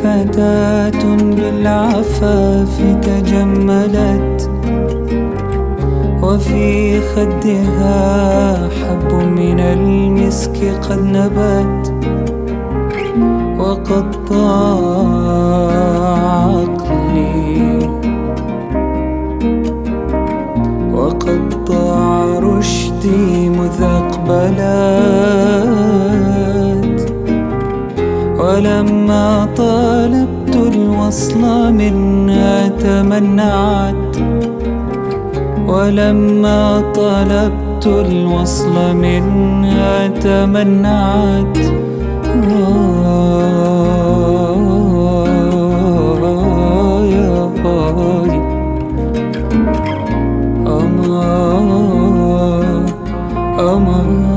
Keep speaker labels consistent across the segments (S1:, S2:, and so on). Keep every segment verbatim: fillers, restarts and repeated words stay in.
S1: فتاة بالعفاف تجملت، وفي خدها حب من المسك قد نبت، وقد ضاع عقلي وقد ضاع رشدي مذ أقبلت. ولما طالبت الوصل منها تمنعت، ولما طلبت الوصل منها تمنعت. أمان أمان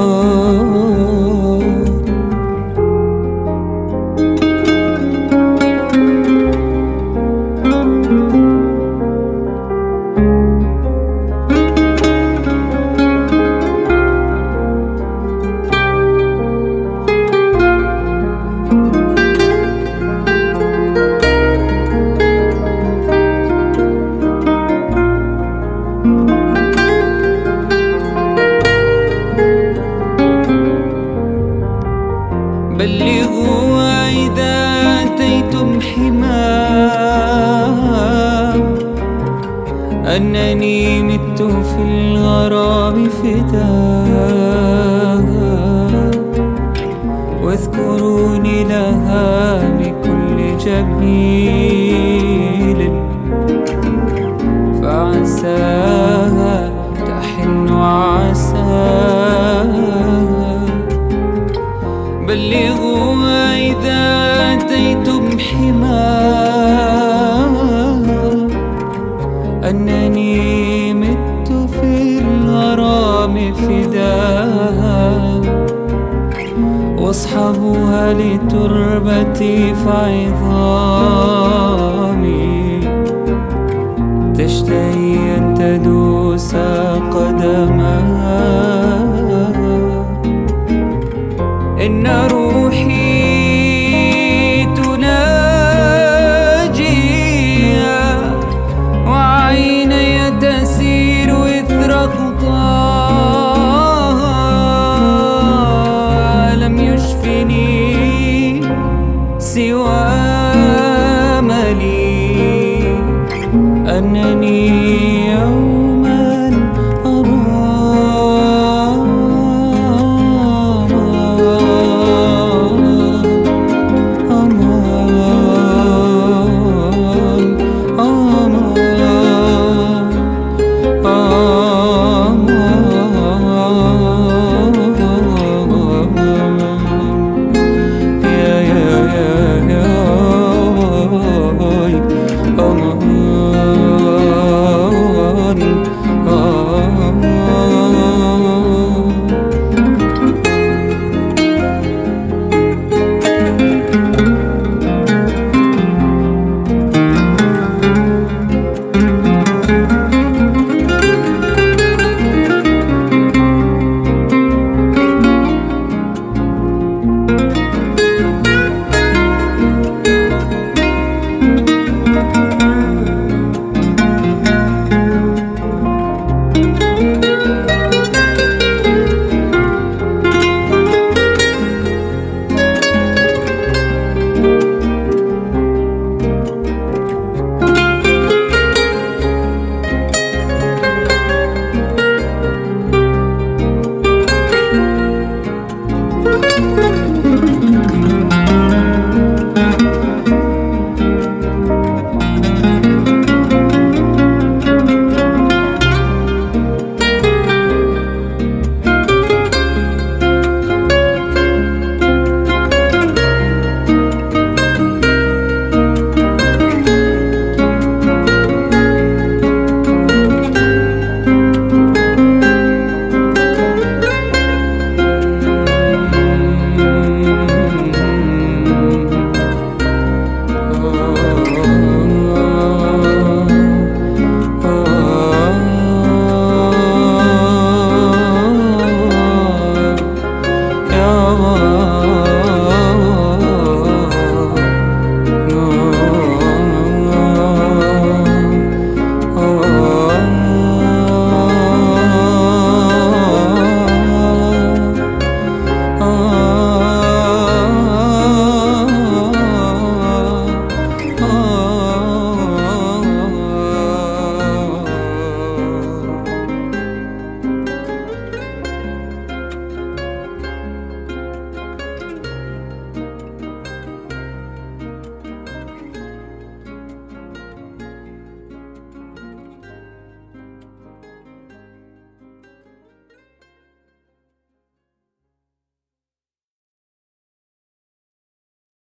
S1: بلغوا إذا أتيتم حماه أنني مت في الغرام فداها، واذكروني لها بكل جميل، فعساها تحن عساها. بلغوا إذا أتيتم حماه أنني مت في الغرام فداها، واصحبوها لتربتي فعظامي تشتهي أن تدوس قدمها. إن روحي تناجيها، وعيني تسير إثر خطاها. لم يشفني سوى أملي أنني يوما